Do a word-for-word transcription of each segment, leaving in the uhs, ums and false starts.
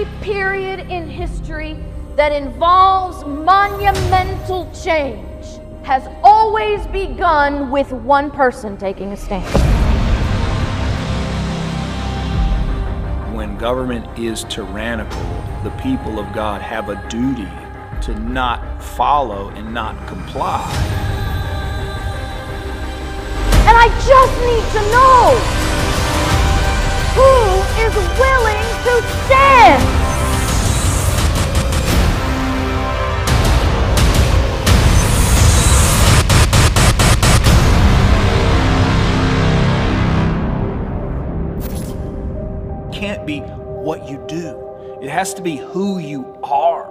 every period in history that involves monumental change has always begun with one person taking a stand. When government is tyrannical, the people of God have a duty to not follow and not comply. And I just need to know who is willing to stand. It can't be what you do. It has to be who you are.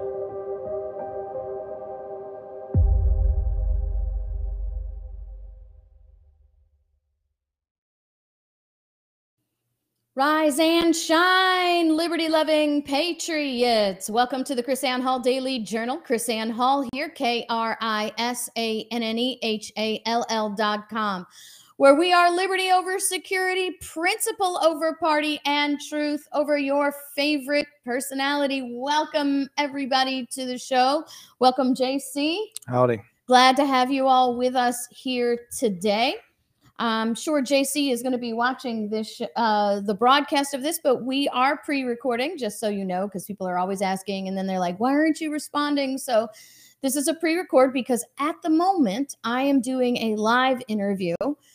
Rise and shine, liberty-loving patriots. Welcome to the KrisAnne Hall Daily Journal. KrisAnne Hall here, K R I S A N N E H A L L dot com, where we are liberty over security, principle over party, and truth over your favorite personality. Welcome, everybody, to the show. Welcome, J C. Howdy. Glad to have you all with us here today. I'm sure J C is going to be watching this, uh, the broadcast of this, but we are pre-recording, just so you know, because people are always asking, and then they're like, why aren't you responding? So this is a pre-record because at the moment, I am doing a live interview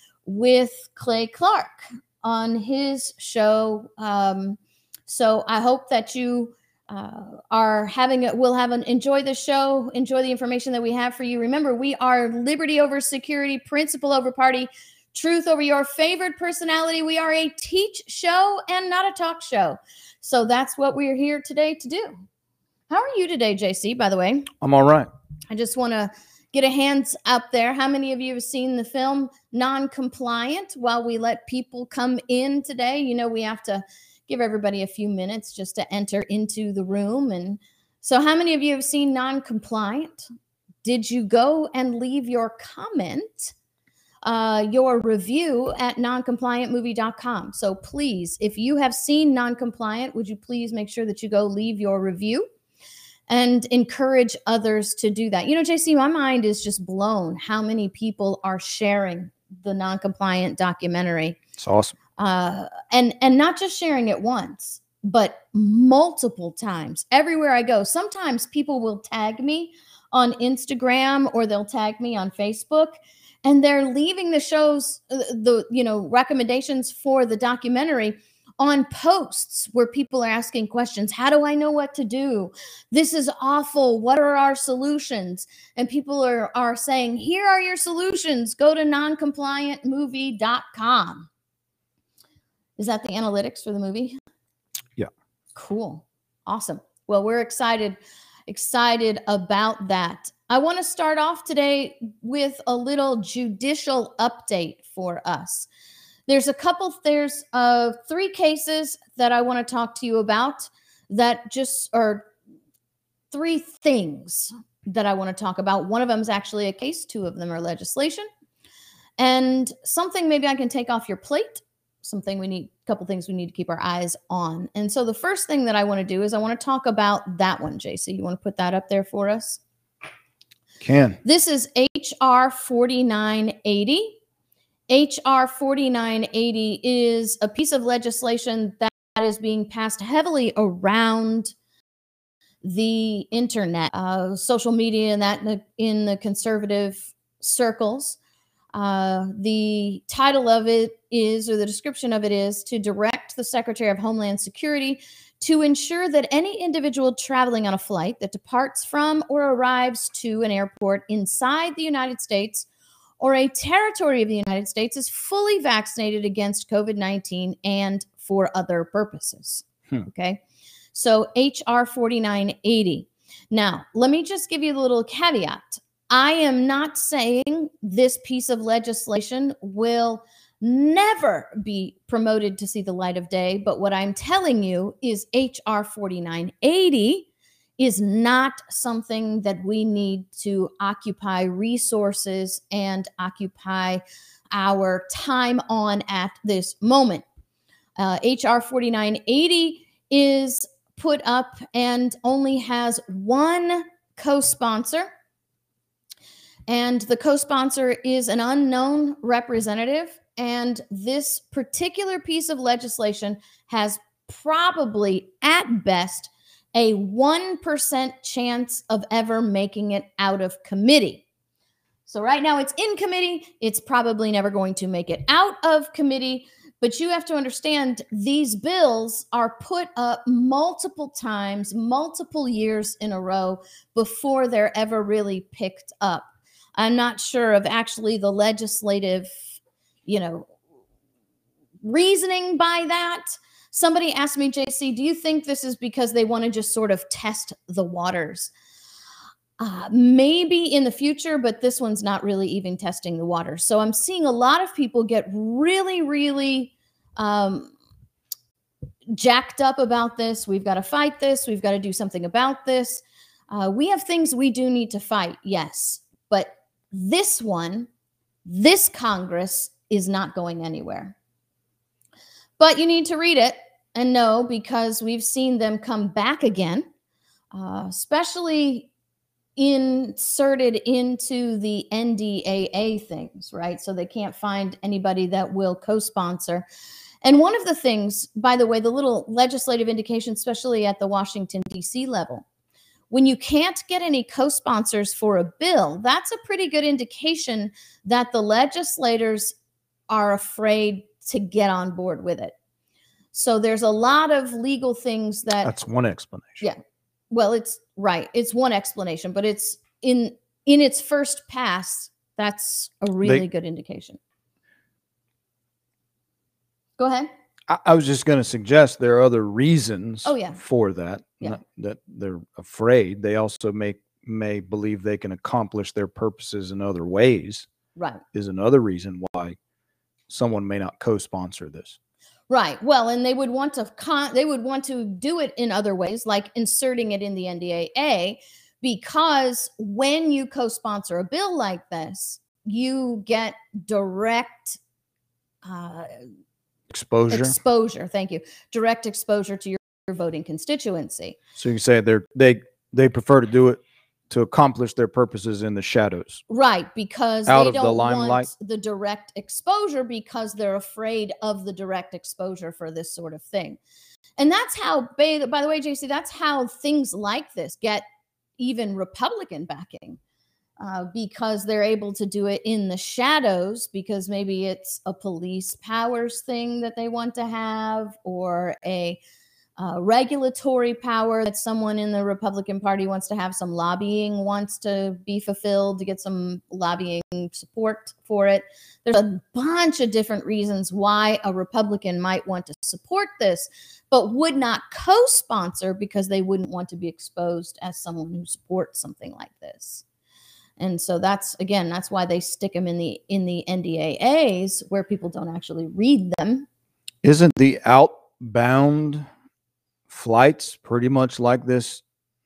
with Clay Clark on his show. Um, so I hope that you uh, are having it, will have an, enjoy the show, enjoy the information that we have for you. Remember, we are liberty over security, principle over party, truth over your favorite personality. We are a teach show and not a talk show. So that's what we're here today to do. How are you today, J C, by the way? I'm all right. I just want to get a hands up there. How many of you have seen the film Non-Compliant? While we let people come in today, you know, we have to give everybody a few minutes just to enter into the room. And so how many of you have seen Non-Compliant? Did you go and leave your comment? Uh, your review at non compliant movie dot com. So please, if you have seen Non-Compliant, would you please make sure that you go leave your review and encourage others to do that. You know, J C, my mind is just blown how many people are sharing the Non-Compliant documentary. It's awesome. Uh, and, and not just sharing it once, but multiple times everywhere I go. Sometimes people will tag me on Instagram or they'll tag me on Facebook. And they're leaving the shows, uh, the, you know, recommendations for the documentary on posts where people are asking questions. How do I know what to do? This is awful. What are our solutions? And people are, are saying, here are your solutions. Go to non compliant movie dot com. Is that the analytics for the movie? Yeah. Cool. Awesome. Well, we're excited, excited about that. I want to start off today with a little judicial update for us. There's a couple, there's uh, three cases that I want to talk to you about that just are three things that I want to talk about. One of them is actually a case. Two of them are legislation. And something maybe I can take off your plate. Something we need, a couple things we need to keep our eyes on. And so the first thing that I want to do is I want to talk about that one, J C. You want to put that up there for us? Can. This is H R forty-nine eighty. H R forty-nine eighty is a piece of legislation that is being passed heavily around the internet, uh, social media, and that in the, in the conservative circles. Uh, the title of it is, or the description of it is, to direct the Secretary of Homeland Security to ensure that any individual traveling on a flight that departs from or arrives to an airport inside the United States or a territory of the United States is fully vaccinated against COVID nineteen and for other purposes. Hmm. Okay. So H R forty-nine eighty. Now, let me just give you a little caveat. I am not saying this piece of legislation will never be promoted to see the light of day. But what I'm telling you is H R forty-nine eighty is not something that we need to occupy resources and occupy our time on at this moment. Uh, H R forty-nine eighty is put up and only has one co-sponsor. And the co-sponsor is an unknown representative. And this particular piece of legislation has probably, at best, a one percent chance of ever making it out of committee. So right now it's in committee. It's probably never going to make it out of committee. But you have to understand, these bills are put up multiple times, multiple years in a row before they're ever really picked up. I'm not sure of actually the legislative, you know, reasoning by that. Somebody asked me, J C, do you think this is because they want to just sort of test the waters? Uh, maybe in the future, but this one's not really even testing the waters. So I'm seeing a lot of people get really, really um, jacked up about this. We've got to fight this. We've got to do something about this. Uh, we have things we do need to fight, yes. But this one, this Congress is not going anywhere. But you need to read it and know, because we've seen them come back again, uh, especially inserted into the N D A A things, right? So they can't find anybody that will co-sponsor. And one of the things, by the way, the little legislative indication, especially at the Washington, D C level, when you can't get any co-sponsors for a bill, that's a pretty good indication that the legislators are afraid to get on board with it. So there's a lot of legal things that... That's one explanation. Yeah. Well, it's right. It's one explanation, but it's in in its first pass, that's a really They, good indication. Go ahead. I, I was just going to suggest there are other reasons Oh, yeah. for that, Yeah. not that they're afraid. They also may, may believe they can accomplish their purposes in other ways, Right. is another reason why someone may not co-sponsor this. Right. Well, and they would want to con they would want to do it in other ways, like inserting it in the N D A A, because when you co-sponsor a bill like this, you get direct uh, Exposure. exposure. Thank you. Direct exposure to your, your voting constituency. So you can say they're, they, they prefer to do it to accomplish their purposes in the shadows. Right, because Out they of the don't limelight. want the direct exposure, because they're afraid of the direct exposure for this sort of thing. And that's how, by the way, J C, that's how things like this get even Republican backing, uh, because they're able to do it in the shadows, because maybe it's a police powers thing that they want to have, or a Uh, regulatory power that someone in the Republican Party wants to have, some lobbying wants to be fulfilled to get some lobbying support for it. There's a bunch of different reasons why a Republican might want to support this, but would not co-sponsor, because they wouldn't want to be exposed as someone who supports something like this. And so that's, again, that's why they stick them in the in the N D A As, where people don't actually read them. Isn't the outbound flights pretty much like this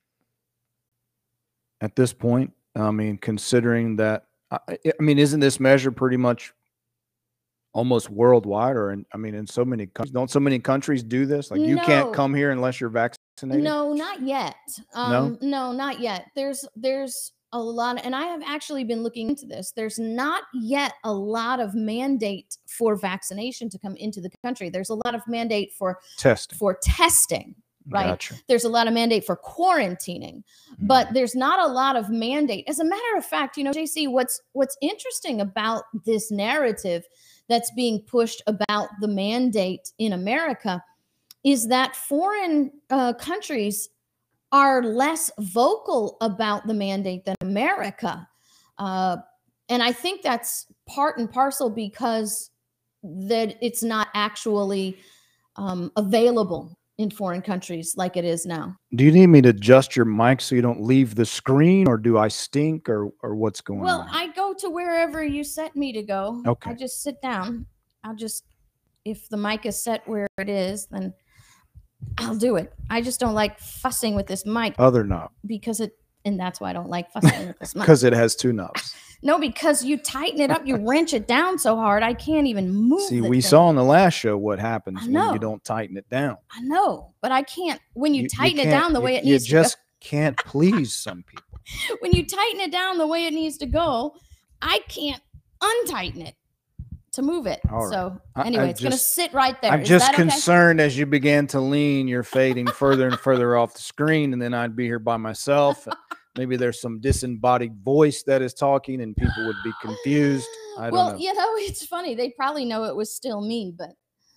at this point? I mean, considering that, I, I mean, isn't this measure pretty much almost worldwide? Or, in, I mean, in so many countries, don't so many countries do this? Like, you No. can't come here unless you're vaccinated? No, not yet. Um, No? no, not yet. There's there's a lot, and I have actually been looking into this. There's not yet a lot of mandate for vaccination to come into the country. There's a lot of mandate for Testing. for testing, right? Gotcha. There's a lot of mandate for quarantining, Mm. but there's not a lot of mandate. As a matter of fact, you know, J C, what's what's interesting about this narrative that's being pushed about the mandate in America is that foreign uh, countries are less vocal about the mandate than America. Uh, and I think that's part and parcel because that it's not actually um, available in foreign countries like it is now. Do you need me to adjust your mic so you don't leave the screen, or do I stink, or, or what's going Well, on? I go to wherever you set me to go. Okay. I just sit down. I'll just, if the mic is set where it is, then I'll do it. I just don't like fussing with this mic Other knob. because it And that's why I don't like fussing with this mic. Because it has two knobs. No, because you tighten it up, you wrench it down so hard, I can't even move. See, the we thing. saw on the last show what happens I when know. you don't tighten it down. I know, but I can't. When you, You- you tighten it can't- down the way you- it needs You just to can't please some people. go, when you tighten it down the way it needs to go, I can't untighten it to move it. All right. So I- anyway, I it's gonna just- sit right there. I'm Is just that okay? concerned as you began to lean, you're fading further and further off the screen, and then I'd be here by myself. Maybe there's some disembodied voice that is talking, and people would be confused. I don't well, know. you know, it's funny. They probably know it was still me, but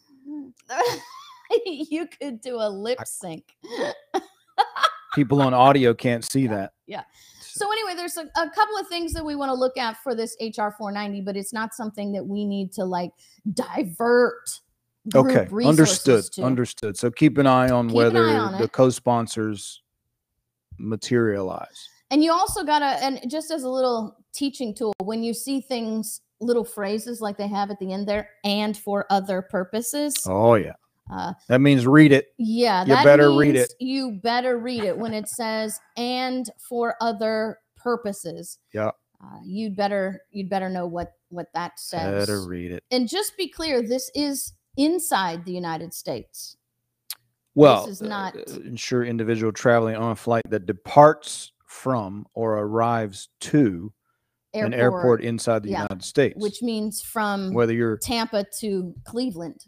you could do a lip sync. People on audio can't see that. Yeah. So anyway, there's a, a couple of things that we want to look at for this H R four ninety, but it's not something that we need to like divert. group Okay, resources understood. to. Understood. So keep an eye on Keep an whether eye on the it. co-sponsors materialize. And you also gotta, and just as a little teaching tool, when you see things, little phrases like they have at the end there, and for other purposes. Oh yeah, Uh, that means read it. yeah, You that better read means it. You better read it when it says "and for other purposes." Yeah. Uh, you'd better you'd better know what what that says. Better read it. And just be clear, this is inside the United States. Well, is not- uh, ensure individual traveling on a flight that departs from or arrives to an airport inside the yeah, United States. which means from whether you're Tampa to Cleveland.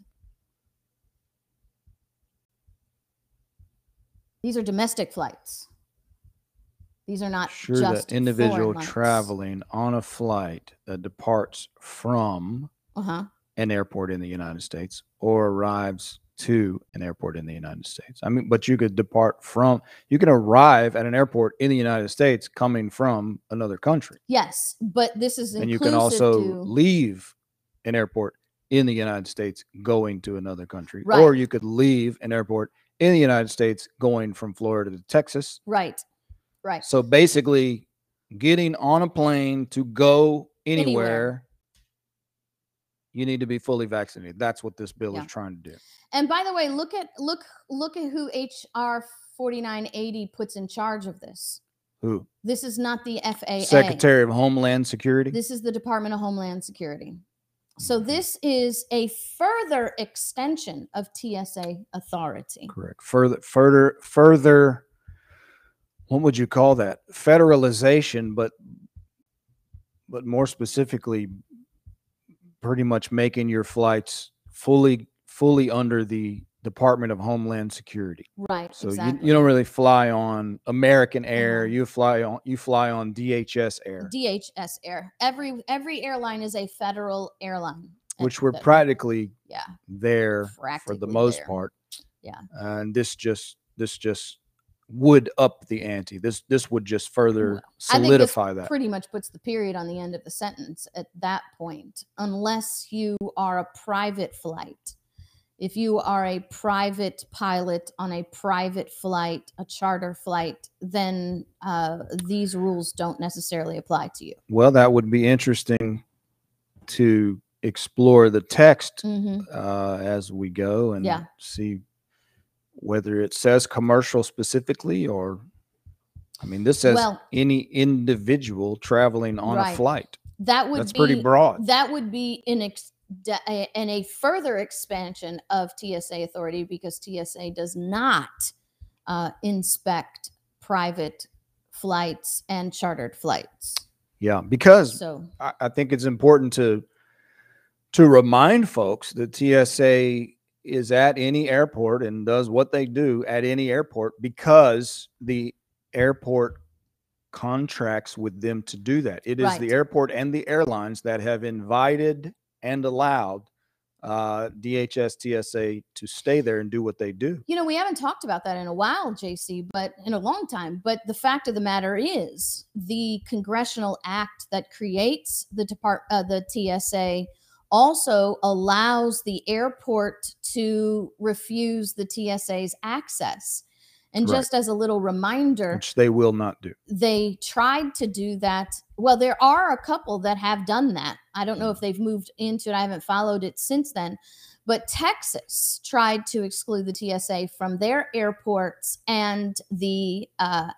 These are domestic flights. These are not sure just that individual foreign flights. traveling on a flight that departs from Uh-huh. an airport in the United States or arrives to an airport in the United States. I mean, but you could depart from, you can arrive at an airport in the United States coming from another country. Yes, but this is And inclusive you can also to, leave an airport in the United States going to another country. Right. Or you could leave an airport in the United States going from Florida to Texas. right, right. So basically, getting on a plane to go anywhere, Anywhere. you need to be fully vaccinated. That's what this bill Yeah. is trying to do. And by the way, look at look look at who H R forty-nine eighty puts in charge of this. Who? This is not the F A A. Secretary of Homeland Security. This is the Department of Homeland Security. So Mhm. this is a further extension of T S A authority. Correct. Further, further, further. What would you call that? Federalization, but but more specifically, pretty much making your flights fully fully under the Department of Homeland Security. Right. So exactly. you, you don't really fly on American Air. Mhm. You fly on you fly on D H S Air, D H S Air. Every every airline is a federal airline. And which we're that- practically yeah. there for the Practically most there. part. Yeah. And this just this just would up the ante. This this would just further Well, I think this solidify that. pretty much puts the period on the end of the sentence at that point, unless you are a private flight. If you are a private pilot on a private flight, a charter flight, then uh, these rules don't necessarily apply to you. Well, that would be interesting to explore the text hmm uh, as we go and Yeah. see whether it says commercial specifically or, I mean, this says Well- any individual traveling on a Right. flight. That would That's be pretty broad. That would be an ex- da- a- and a further expansion of T S A authority because T S A does not uh, inspect private flights and chartered flights. Yeah, because So I, I think it's important to to remind folks that T S A is at any airport and does what they do at any airport because the airport contracts with them to do that. It is Right. the airport and the airlines that have invited and allowed uh, D H S T S A to stay there and do what they do. You know, we haven't talked about that in a while, J C, but in a long time. But the fact of the matter is, the congressional act that creates the depart uh, the T S A also allows the airport to refuse the T S A's access. And Right. just as a little reminder, Which they will not do. they tried to do that. Well, there are a couple that have done that. I don't know if they've moved into it. I haven't followed it since then. But Texas tried to exclude the T S A from their airports and the uh,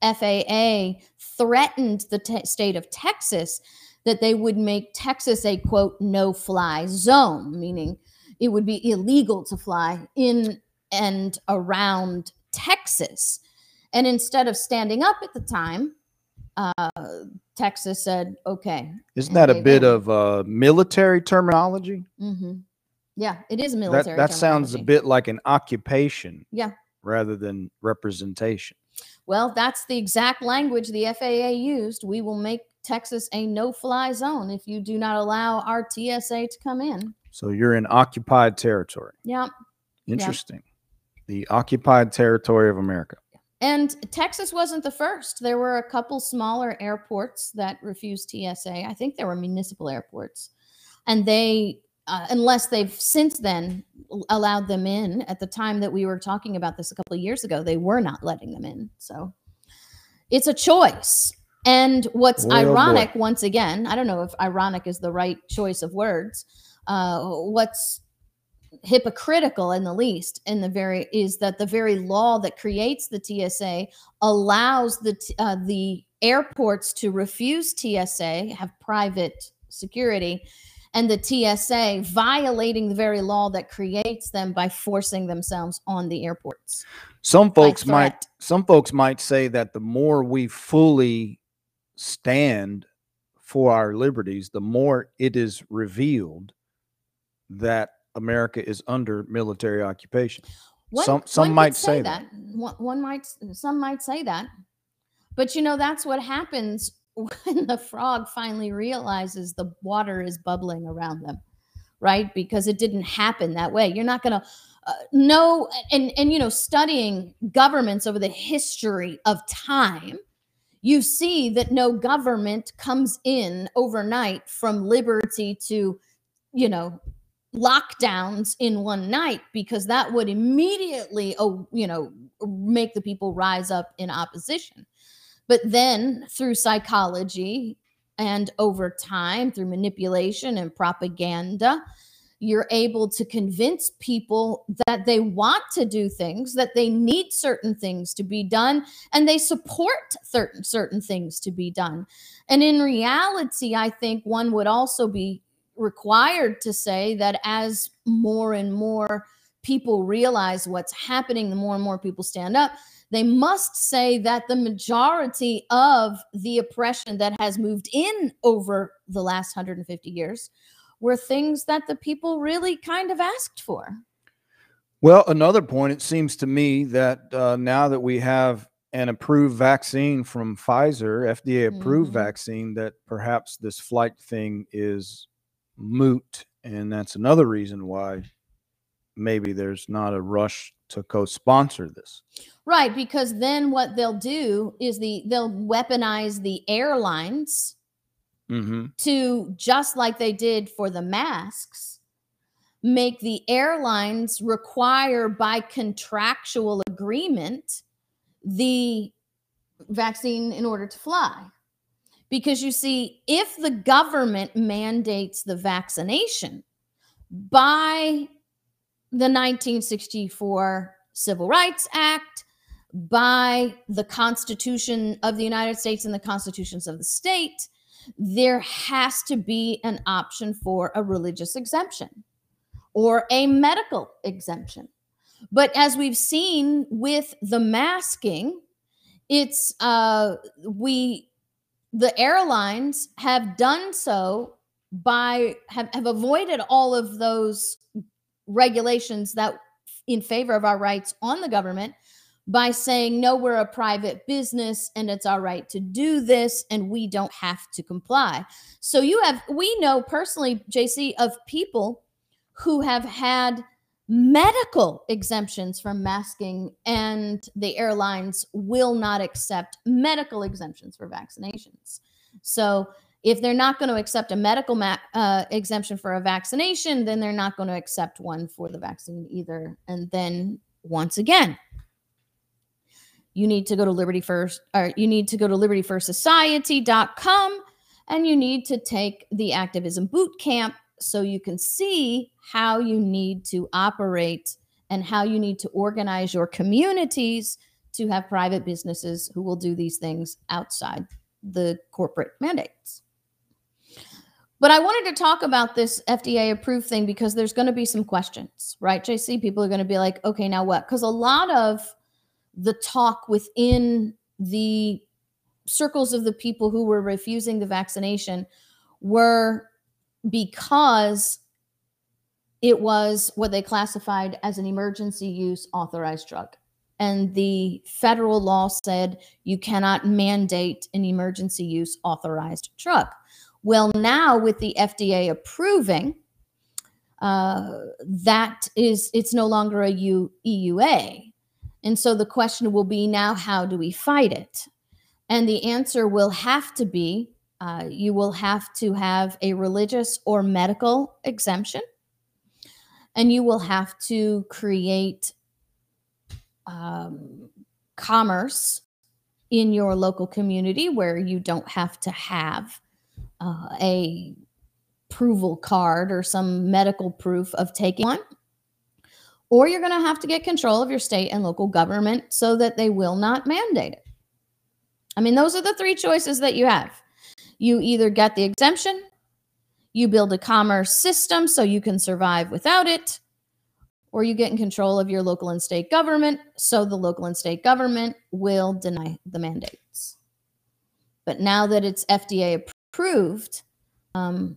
F A A threatened the te- state of Texas that they would make Texas a, quote, no-fly zone, meaning it would be illegal to fly in and around Texas. And instead of standing up at the time, uh, Texas said, okay. Isn't that a bit of uh, military terminology? Mm-hmm. Yeah, it is That, military that sounds a terminology. bit like an occupation Yeah. rather than representation. Well, that's the exact language the F A A used. We will make Texas a no-fly zone if you do not allow our T S A to come in. So you're in occupied territory. Yeah. Interesting. Yeah. The occupied territory of America. And Texas wasn't the first. There were a couple smaller airports that refused T S A. I think there were municipal airports. And they, uh, unless they've since then allowed them in, at the time that we were talking about this a couple of years ago, they were not letting them in. So it's a choice. And what's boy, ironic, oh once again, I don't know if ironic is the right choice of words. Uh, what's hypocritical in the least in the very is that the very law that creates the T S A allows the uh, the airports to refuse T S A, have private security, and the T S A violating the very law that creates them by forcing themselves on the airports. Some folks might some folks might say that the more we fully stand for our liberties, the more it is revealed that America is under military occupation. One, some some one might say, say that. that. One, one might, some might say that. But you know, that's what happens when the frog finally realizes the water is bubbling around them, right? Because it didn't happen that way. You're not going to uh, know, and and you know, studying governments over the history of time, you see that no government comes in overnight from liberty to, you know, lockdowns in one night, because that would immediately, oh, you know, make the people rise up in opposition. But then through psychology and over time, through manipulation and propaganda, you're able to convince people that they want to do things, that they need certain things to be done, and they support certain certain things to be done. And in reality, I think one would also be required to say that as more and more people realize what's happening, the more and more people stand up, they must say that the majority of the oppression that has moved in over the last one hundred fifty years were things that the people really kind of asked for. Well, another point, it seems to me that uh, now that we have an approved vaccine from Pfizer, F D A approved Mm-hmm. vaccine, that perhaps this flight thing is moot. And that's another reason why maybe there's not a rush to co-sponsor this. Right, because then what they'll do is the they'll weaponize the airlines Mm-hmm. to, just like they did for the masks, make the airlines require by contractual agreement the vaccine in order to fly. Because you see, if the government mandates the vaccination by the nineteen sixty-four Civil Rights Act, by the Constitution of the United States and the constitutions of the state, there has to be an option for a religious exemption or a medical exemption. But as we've seen with the masking, it's uh, we the airlines have done so by have, have avoided all of those regulations that in favor of our rights on the government by saying, no, we're a private business and it's our right to do this and we don't have to comply. So you have, we know personally, J C, of people who have had medical exemptions from masking, and the airlines will not accept medical exemptions for vaccinations. So if they're not going to accept a medical ma- uh, exemption for a vaccination, then they're not going to accept one for the vaccine either. And then once again, you need to go to Liberty First, or you need to go to liberty first society dot com, and you need to take the activism boot camp so you can see how you need to operate and how you need to organize your communities to have private businesses who will do these things outside the corporate mandates. But I wanted to talk about this F D A approved thing because there's going to be some questions, right, J C? People are going to be like, okay, now what? Because a lot of the talk within the circles of the people who were refusing the vaccination were because it was what they classified as an emergency use authorized drug. And the federal law said you cannot mandate an emergency use authorized drug. Well, now with the F D A approving, uh, that is, it's no longer a U, E U A. And so the question will be now, how do we fight it? And the answer will have to be, uh, you will have to have a religious or medical exemption. And you will have to create um, commerce in your local community where you don't have to have uh, a approval card or some medical proof of taking one. Or you're going to have to get control of your state and local government so that they will not mandate it. I mean, those are the three choices that you have. You either get the exemption, you build a commerce system so you can survive without it, or you get in control of your local and state government so the local and state government will deny the mandates. But now that it's F D A approved, um,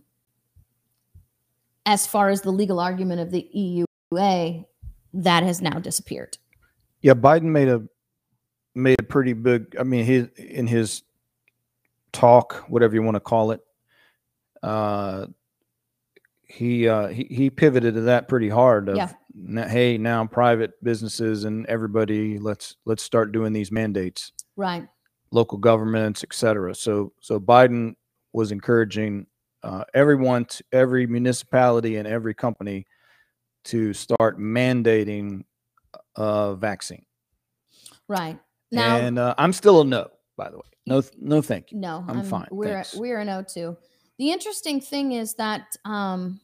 as far as the legal argument of the E U A, that has now disappeared. Yeah, Biden made a made a pretty big, I mean, his in his talk, whatever you want to call it, uh, he uh, he he pivoted to that pretty hard. Of, yeah. Hey, now private businesses and everybody, let's let's start doing these mandates. Right. Local governments, et cetera. So so Biden was encouraging uh, everyone, to, every municipality and every company to start mandating a vaccine. Right. Now, and uh, I'm still a no, by the way. No, no, thank you. No, I'm, I'm fine. We're Thanks. we're a no too. The interesting thing is that um,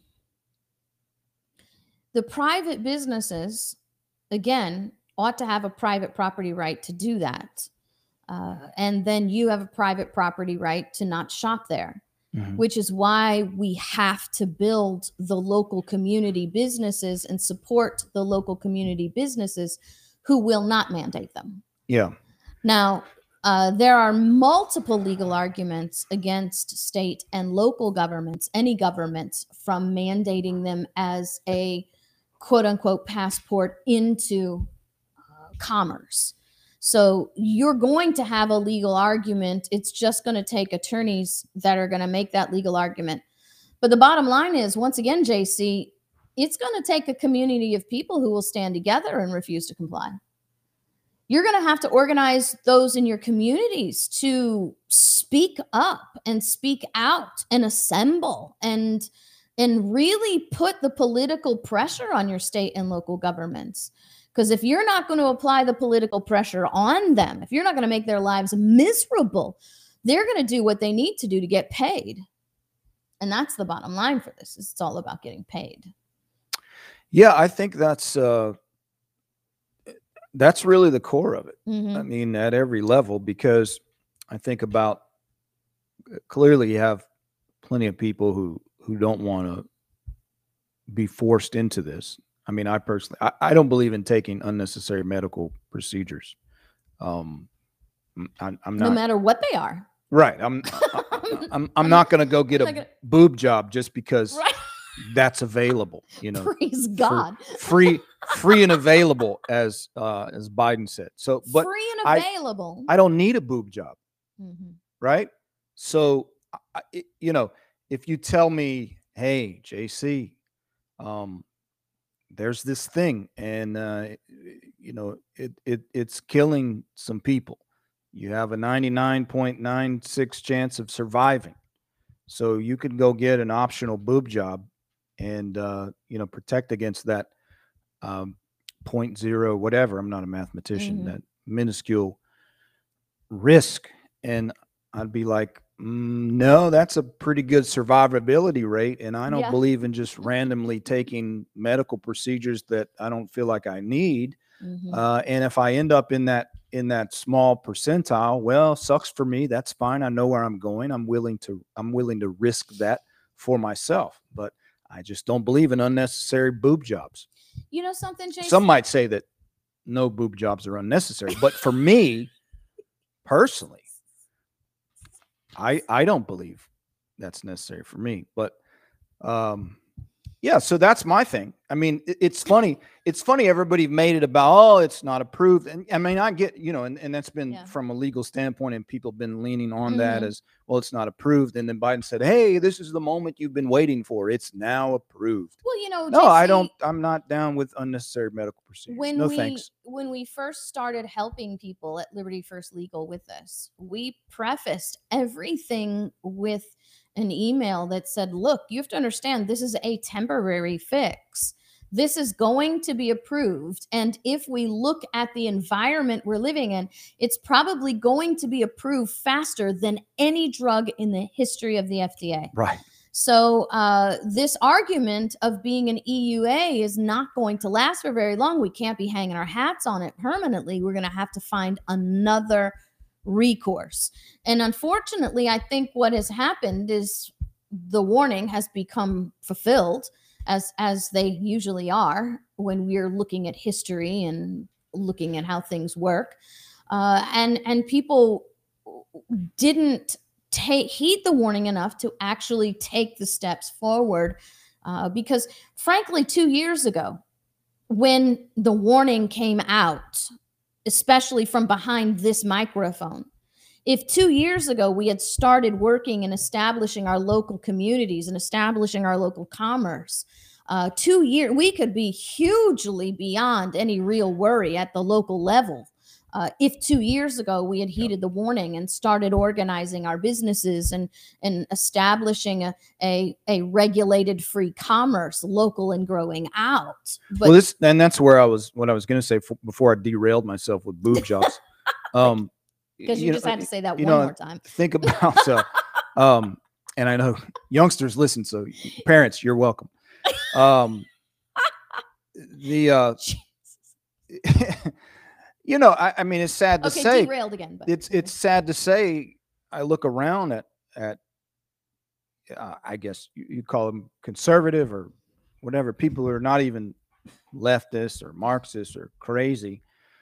the private businesses, again, ought to have a private property right to do that, uh, and then you have a private property right to not shop there. Mm-hmm. Which is why we have to build the local community businesses and support the local community businesses who will not mandate them. Yeah. Now, uh, there are multiple legal arguments against state and local governments, any governments, from mandating them as a quote unquote passport into uh, commerce. So you're going to have a legal argument. It's just going to take attorneys that are going to make that legal argument. But the bottom line is, once again, J C, it's going to take a community of people who will stand together and refuse to comply. You're going to have to organize those in your communities to speak up and speak out and assemble and, and really put the political pressure on your state and local governments. Because if you're not going to apply the political pressure on them, if you're not going to make their lives miserable, they're going to do what they need to do to get paid. And that's the bottom line for this. It's all about getting paid. Yeah, I think that's uh, that's really the core of it. Mm-hmm. I mean, at every level, because I think about clearly you have plenty of people who, who don't want to be forced into this. I mean, I personally, I, I don't believe in taking unnecessary medical procedures. Um, I, I'm not. No matter what they are. Right. I'm. I, I'm. I'm not going to go get a gonna, boob job just because right. that's available. You know. Praise God. Free, free and available, as uh, as Biden said. So, but free and available. I, I don't need a boob job. Mm-hmm. Right. So, I, you know, if you tell me, hey, J C, um. there's this thing and, uh, you know, it, it, it's killing some people. You have a ninety-nine point nine six chance of surviving. So you can go get an optional boob job and, uh, you know, protect against that um, point zero, whatever. I'm not a mathematician, mm-hmm. that minuscule risk. And I'd be like, mm, no, that's a pretty good survivability rate. And I don't yeah. believe in just randomly taking medical procedures that I don't feel like I need. Mm-hmm. Uh, and if I end up in that, in that small percentile, well, sucks for me. That's fine. I know where I'm going. I'm willing to I'm willing to risk that for myself. But I just don't believe in unnecessary boob jobs. You know something, Jason? Some might say that no boob jobs are unnecessary, but for me personally, I I don't believe that's necessary for me. But um yeah, so that's my thing. I mean, it, it's funny. It's funny everybody made it about, oh, it's not approved. And I mean, I get, you know, and, and that's been Yeah. from a legal standpoint, and people have been leaning on Mhm. that as, well, it's not approved. And then Biden said, hey, this is the moment you've been waiting for. It's now approved. Well, you know, No, I J C, don't. I'm not down with unnecessary medical procedures. when No we thanks. when we first started helping people at Liberty First Legal with this, we prefaced everything with an email that said, look, you have to understand this is a temporary fix. This is going to be approved. And if we look at the environment we're living in, it's probably going to be approved faster than any drug in the history of the F D A. Right. So uh, this argument of being an E U A is not going to last for very long. We can't be hanging our hats on it permanently. We're going to have to find another recourse. And unfortunately, I think what has happened is the warning has become fulfilled, as as they usually are when we're looking at history and looking at how things work. Uh, and and people didn't take heed the warning enough to actually take the steps forward, uh, because frankly, two years ago, when the warning came out, especially from behind this microphone, if two years ago we had started working and establishing our local communities and establishing our local commerce, uh, two years we could be hugely beyond any real worry at the local level. Uh, if two years ago we had heeded the warning and started organizing our businesses and and establishing a a, a regulated free commerce, local and growing out. But Well, this and that's where I was. What I was going to say f- before I derailed myself with boob jobs. Um, because you, know, just had to say that you one know, more time. Think about uh, um, and I know youngsters listen, so parents, you're welcome. Um, the uh, you know, I, I mean, it's sad to Okay, say. derailed again. But It's it's sad to say. I look around at at uh, I guess you, you call them conservative or whatever, people who are not even leftist or Marxist or crazy.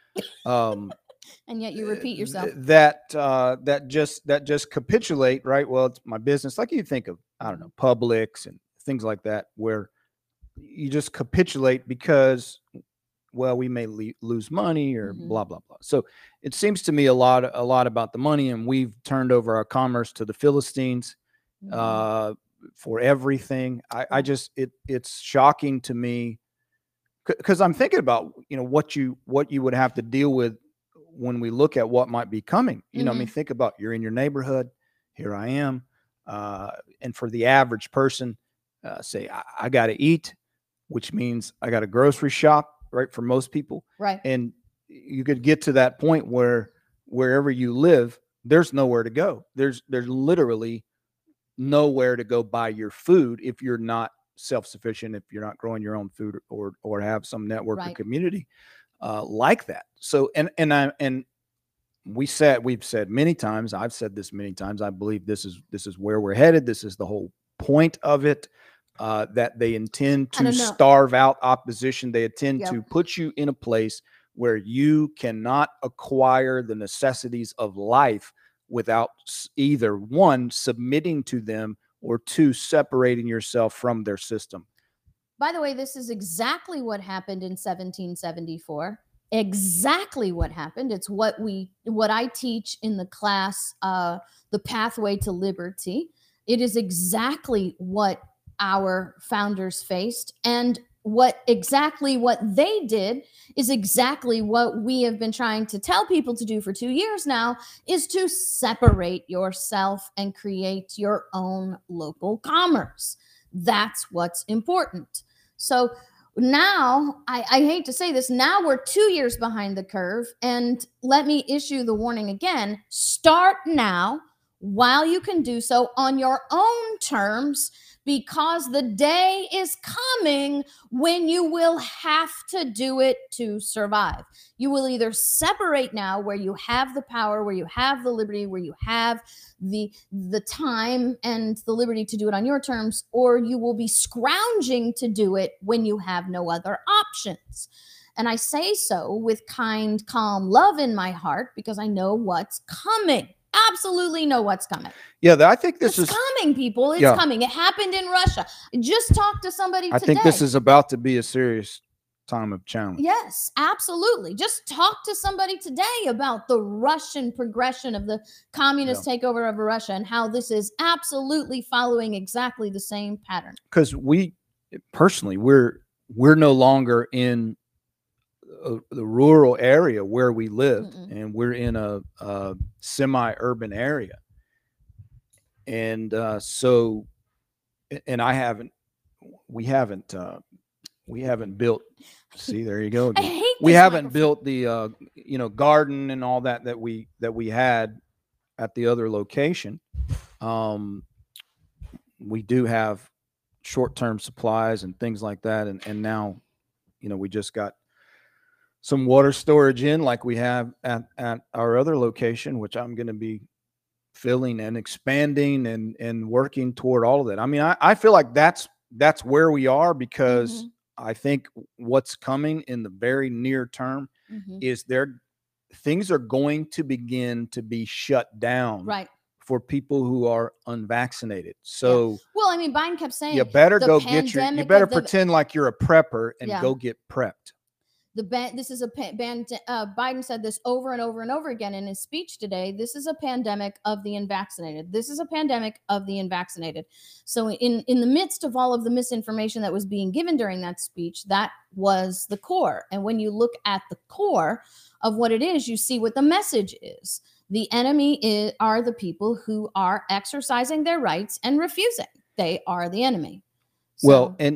Um, and yet you repeat yourself. th- that uh, that just that just capitulate, right? Well, it's my business. Like you think of, I don't know, Publix and things like that, where you just capitulate because, well, we may le- lose money or Mhm. blah blah blah. So it seems to me a lot a lot about the money, and we've turned over our commerce to the Philistines Mhm. uh, for everything. I, I just it it's shocking to me because I'm thinking about, you know, what you what you would have to deal with when we look at what might be coming. You know, I mean, think about, you're in your neighborhood. Here I am, uh, and for the average person, uh, say I, I got to eat, which means I got a grocery shop, right? For most people, Right. and you could get to that point where wherever you live, there's nowhere to go. There's there's literally nowhere to go buy your food if you're not self-sufficient, if you're not growing your own food, or or have some network or Right. community uh, like that. So and and I and we said we've said many times. I've said this many times. I believe this is this is where we're headed. This is the whole point of it. Uh, that they intend I to don't know. starve out opposition. They intend Yep. to put you in a place where you cannot acquire the necessities of life without s- either one, submitting to them, or two, separating yourself from their system. By the way, this is exactly what happened in seventeen seventy-four. Exactly what happened. It's what we, what I teach in the class, uh, The Pathway to Liberty. It is exactly what our founders faced, and what exactly what they did is exactly what we have been trying to tell people to do for two years now, is to separate yourself and create your own local commerce. That's what's important. So now, I, I hate to say this, now we're two years behind the curve, and let me issue the warning again. Start now while you can do so on your own terms, because the day is coming when you will have to do it to survive. You will either separate now, where you have the power, where you have the liberty, where you have the the time and the liberty to do it on your terms, or you will be scrounging to do it when you have no other options. And I say so with kind, calm love in my heart, because I know what's coming. Absolutely know what's coming. Yeah, I think this it's is coming, people. It's yeah. coming. It happened in Russia. Just talk to somebody I today. think this is about to be a serious time of challenge. Yes, absolutely. Just talk to somebody today about the Russian progression of the communist yeah. takeover of Russia, and how this is absolutely following exactly the same pattern. Because we, personally, we're we're no longer in a, the rural area where we live, Mm-mm. and we're in a, a semi-urban area, and uh, so, and I haven't, we haven't, uh, we haven't built. See, there you go. Again. I hate we haven't microphone. built the, uh, you know, garden and all that that we that we had at the other location. Um, we do have short-term supplies and things like that, and and now, you know, we just got some water storage in, like we have at at our other location, which I'm going to be filling and expanding and and working toward all of that. I mean, I, I feel like that's that's where we are, because. Mm-hmm. I think what's coming in the very near term mm-hmm. is there things are going to begin to be shut down right. for people who are unvaccinated. So, yeah. well, I mean, Biden kept saying you better go get your, you better pretend the, like you're a prepper and yeah. go get prepped. The ban, this is a ban, uh, Biden said this over and over and over again in his speech today. This is a pandemic of the unvaccinated. This is a pandemic of the unvaccinated. So in, in the midst of all of the misinformation that was being given during that speech, that was the core. And when you look at the core of what it is, you see what the message is. The enemy is, are the people who are exercising their rights and refusing. They are the enemy. So, well, and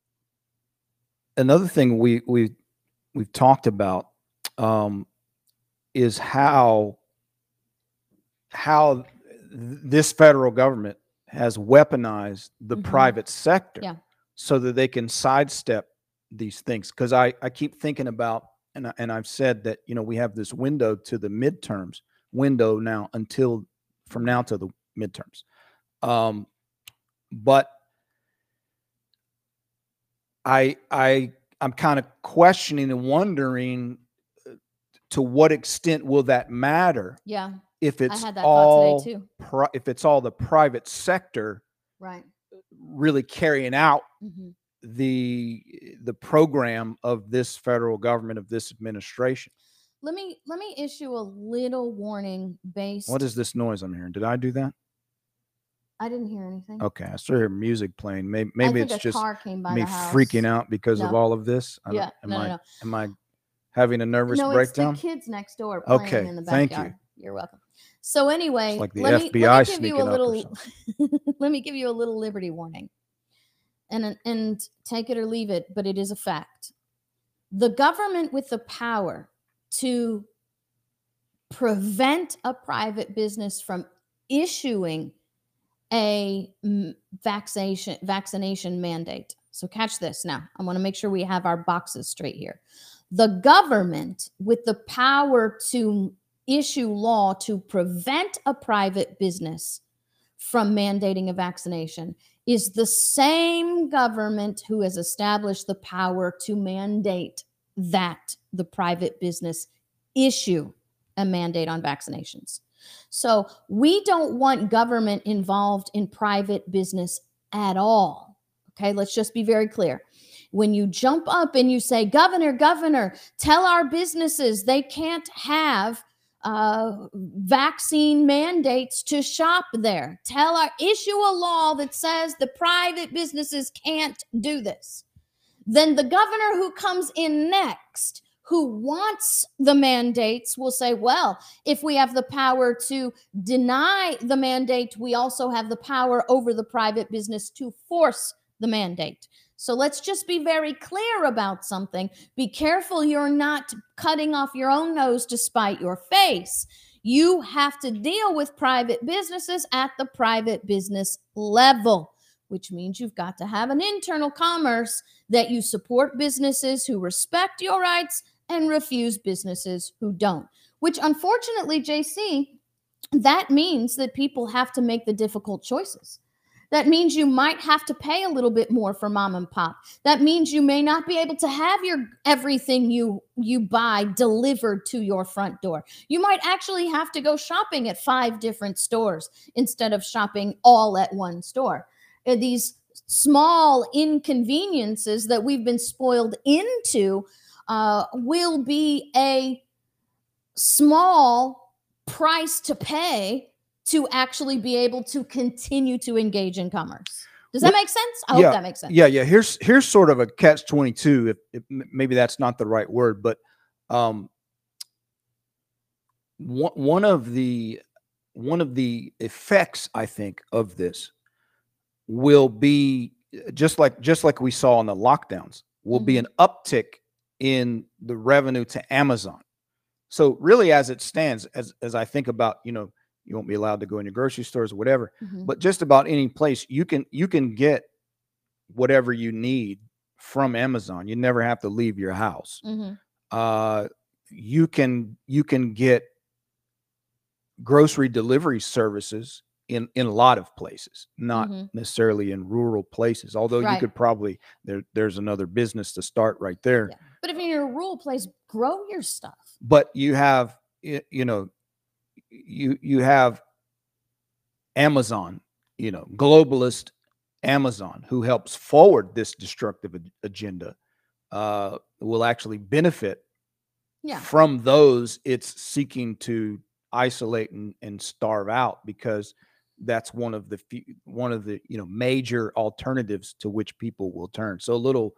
another thing we, we, we've talked about um, is how how this federal government has weaponized the mm-hmm. private sector yeah. so that they can sidestep these things. Because I, I keep thinking about, and, I, and I've said that, you know, we have this window to the midterms, window now until from now to the midterms. Um, but I I I'm kind of questioning and wondering to what extent will that matter? Yeah. If it's I had that all thought today too. Pri- if it's all the private sector, right, really carrying out mm-hmm. the the program of this federal government, of this administration. Let me let me issue a little warning based. What is this noise I'm hearing? Did I do that? I didn't hear anything. Okay, I still hear music playing. Maybe maybe it's just me house. freaking out because no. of all of this. I yeah, am no, I no, no. am I having a nervous no, breakdown? It's the kids next door playing okay, in the backyard. thank you. You're welcome. So anyway, it's like the let F B I me, let me give sneaking you a little. up or something. Let me give you a little liberty warning, and and take it or leave it, but it is a fact. The government with the power to prevent a private business from issuing a vaccination vaccination mandate. So catch this now. I want to make sure we have our boxes straight here. The government with the power to issue law to prevent a private business from mandating a vaccination is the same government who has established the power to mandate that the private business issue a mandate on vaccinations. So we don't want government involved in private business at all. Okay, let's just be very clear. When you jump up and you say, Governor, Governor, tell our businesses they can't have uh, vaccine mandates to shop there. Tell our, issue a law that says the private businesses can't do this. Then the governor who comes in next, who wants the mandates, will say, well, if we have the power to deny the mandate, we also have the power over the private business to force the mandate. So let's just be very clear about something. Be careful you're not cutting off your own nose to spite your face. You have to deal with private businesses at the private business level. which means you've got to have an internal commerce that you support businesses who respect your rights and refuse businesses who don't, which unfortunately, J C, that means that people have to make the difficult choices. That means you might have to pay a little bit more for mom and pop. That means you may not be able to have your everything you you buy delivered to your front door. You might actually have to go shopping at five different stores instead of shopping all at one store. Uh, These small inconveniences that we've been spoiled into uh, will be a small price to pay to actually be able to continue to engage in commerce. Does that Well, make sense? I yeah, hope that makes sense. Yeah, yeah. Here's here's sort of a catch twenty-two. If, if m- maybe that's not the right word, but um, one one of the one of the effects I think of this will be uh, just like just like we saw in the lockdowns, will be an uptick in the revenue to Amazon. So really, as it stands, as as I think about, you know, you won't be allowed to go into grocery stores or whatever, Mhm. but just about any place you can you can get whatever you need from Amazon. You never have to leave your house. Mhm. Uh, you can you can get grocery delivery services in in a lot of places, not Mhm. necessarily in rural places. Although you Right. could probably there there's another business to start right there. Yeah. But if you're in a rural place, grow your stuff. But you have y- you know you you have Amazon, you know, globalist Amazon, who helps forward this destructive ag- agenda, uh, will actually benefit Yeah. from those it's seeking to isolate and, and starve out, because that's one of the few, one of the you know major alternatives to which people will turn. So a little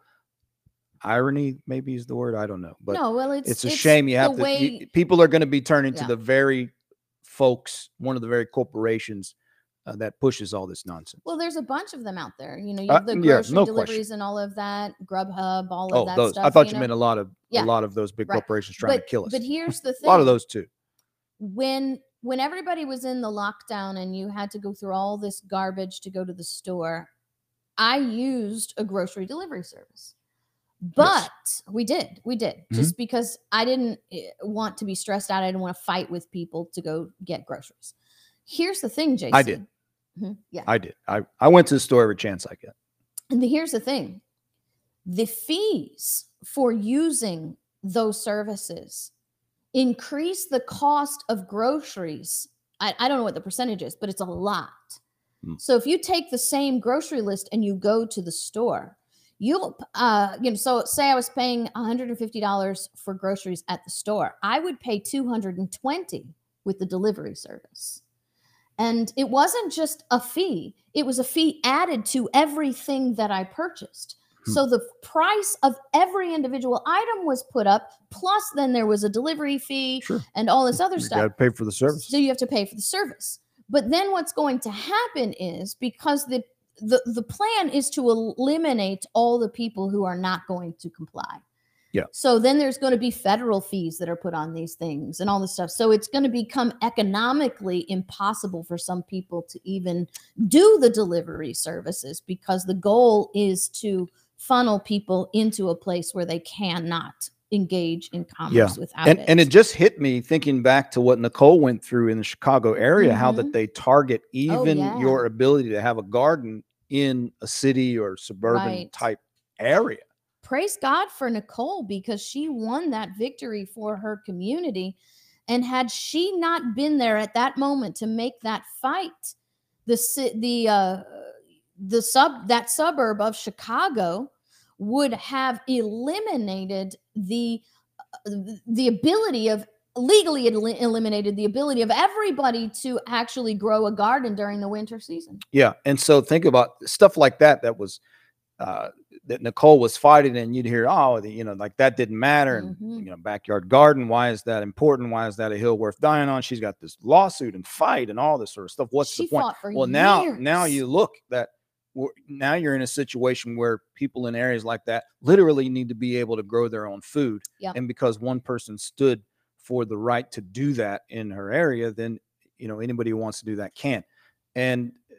irony maybe is the word, I don't know, but No, well, it's it's a shame you the have to way. you, people are going to be turning to Yeah. the very folks, one of the very corporations uh, that pushes all this nonsense. Well, there's a bunch of them out there. You know, you Uh, have the yeah, grocery no deliveries question. and all of that, Grubhub, all of Oh, that those stuff. I thought you you know? meant a lot of Yeah. a lot of those big Right. corporations trying But to kill us. but here's the A thing. lot of those too. when when everybody was in the lockdown and you had to go through all this garbage to go to the store, I used a grocery delivery service. But we did, we did, Mm-hmm. just because I didn't eh, want to be stressed out. I didn't want to fight with people to go get groceries. Here's the thing, J C. I did. Mhm, yeah. I did. I, I went to the store every chance I get. And the, here's the thing. The fees for using those services increase the cost of groceries. I, I don't know what the percentage is, but it's a lot. Mm. So if you take the same grocery list and you go to the store, you'll, uh, you know, so say I was paying one hundred fifty dollars for groceries at the store, I would pay two hundred twenty dollars with the delivery service. And it wasn't just a fee, it was a fee added to everything that I purchased. Hmm. So the price of every individual item was put up, plus then there was a delivery fee Sure. and all this other You stuff. got to pay for the service. So you have to pay for the service. But then what's going to happen is, because the the, the plan is to eliminate all the people who are not going to comply. Yeah. So then there's going to be federal fees that are put on these things and all this stuff. So it's going to become economically impossible for some people to even do the delivery services, because the goal is to funnel people into a place where they cannot engage in commerce Yeah. without And it. and it just hit me thinking back to what Nicole went through in the Chicago area, how that Mhm. they target even yeah. your ability to have a garden in a city or suburban Right. type area. Praise God for Nicole, because she won that victory for her community. And had she not been there at that moment to make that fight, the ci- the uh, the sub that suburb of Chicago would have eliminated the uh, the ability of legally el- eliminated the ability of everybody to actually grow a garden during the winter season. Yeah. And so think about stuff like that, that was uh, that Nicole was fighting, and you'd hear, oh, the, you know, like that didn't matter. And, Mhm. you know, backyard garden, why is that important? Why is that a hill worth dying on? She's got this lawsuit and fight and all this sort of stuff. What's She the point? fought for Well, now, now years. you look that we're- now you're in a situation where people in areas like that literally need to be able to grow their own food. Yeah. And because one person stood for the right to do that in her area, then, you know, anybody who wants to do that can. And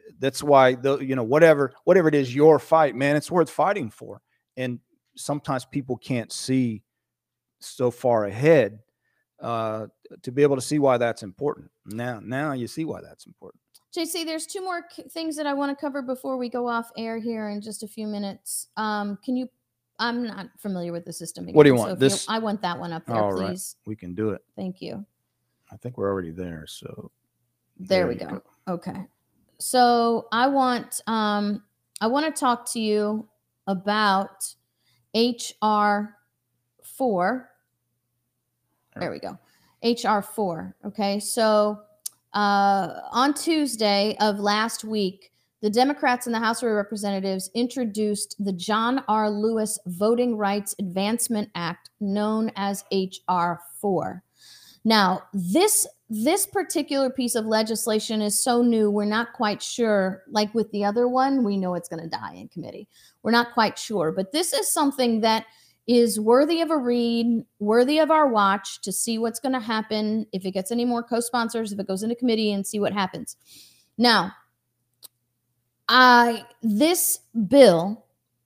that's why the you know whatever whatever it is your fight, man, it's worth fighting for. And sometimes people can't see so far ahead uh, to be able to see why that's important. Now, now you see why that's important. J C, there's two more things that I want to cover before we go off air here in just a few minutes. Um, can you? I'm not familiar with the system. Again, what do you so want? This? You, I want that one up there, all please. Right. We can do it. Thank you. I think we're already there. So there, there we go. go. Okay. So I want um, I want to talk to you about H R four. There we go. H R four. Okay. So uh, on Tuesday of last week, the Democrats in the House of Representatives introduced the John R. Lewis Voting Rights Advancement Act, known as H R four. Now, this this particular piece of legislation is so new, we're not quite sure. Like with the other one, we know it's going to die in committee. We're not quite sure. But this is something that is worthy of a read, worthy of our watch to see what's going to happen, if it gets any more co-sponsors, if it goes into committee, and see what happens. Now, I this bill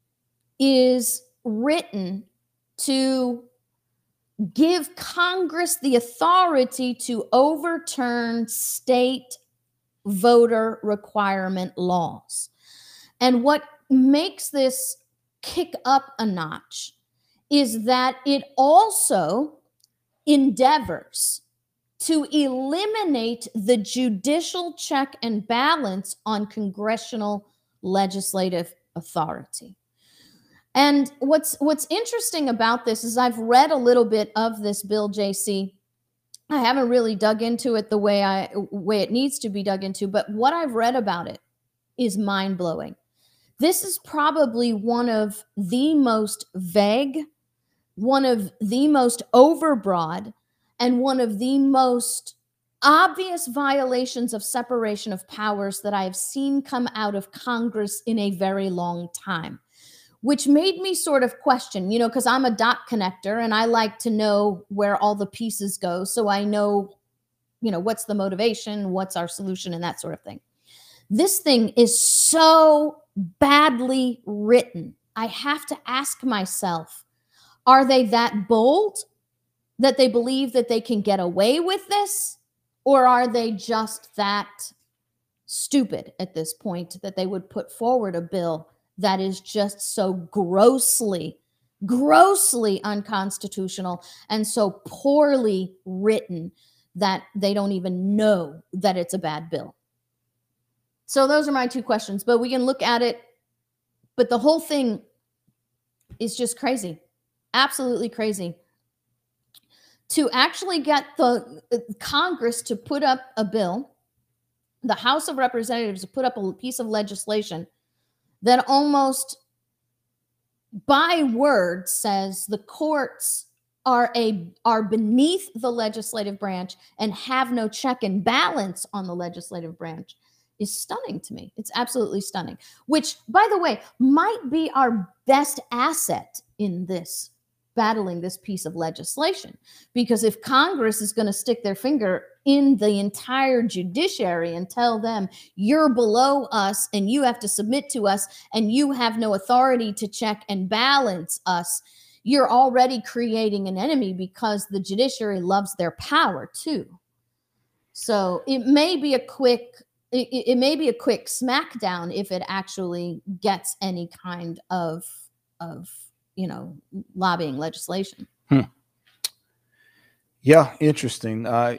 is written to give Congress the authority to overturn state voter requirement laws. And what makes this kick up a notch is that it also endeavors to eliminate the judicial check and balance on congressional legislative authority. And what's what's interesting about this is I've read a little bit of this bill, J C. I haven't really dug into it the way I way it needs to be dug into, but what I've read about it is mind-blowing. This is probably one of the most vague, one of the most overbroad, and one of the most obvious violations of separation of powers that I have seen come out of Congress in a very long time. Which made me sort of question, you know, because I'm a dot connector and I like to know where all the pieces go. So I know, you know, what's the motivation, what's our solution, and that sort of thing. This thing is so badly written. I have to ask myself, are they that bold that they believe that they can get away with this? Or are they just that stupid at this point that they would put forward a bill that is just so grossly, grossly unconstitutional and so poorly written that they don't even know that it's a bad bill? So those are my two questions, but we can look at it. But the whole thing is just crazy, absolutely crazy. To actually get the uh, Congress to put up a bill, the House of Representatives to put up a piece of legislation that almost by word says the courts are a are beneath the legislative branch and have no check and balance on the legislative branch is stunning to me. It's absolutely stunning, which, by the way, might be our best asset in this battling this piece of legislation. Because if Congress is going to stick their finger in the entire judiciary and tell them you're below us and you have to submit to us and you have no authority to check and balance us, you're already creating an enemy because the judiciary loves their power too. So it may be a quick, it, it may be a quick smackdown if it actually gets any kind of, of, you know, lobbying legislation. Hmm. Yeah, interesting. Uh,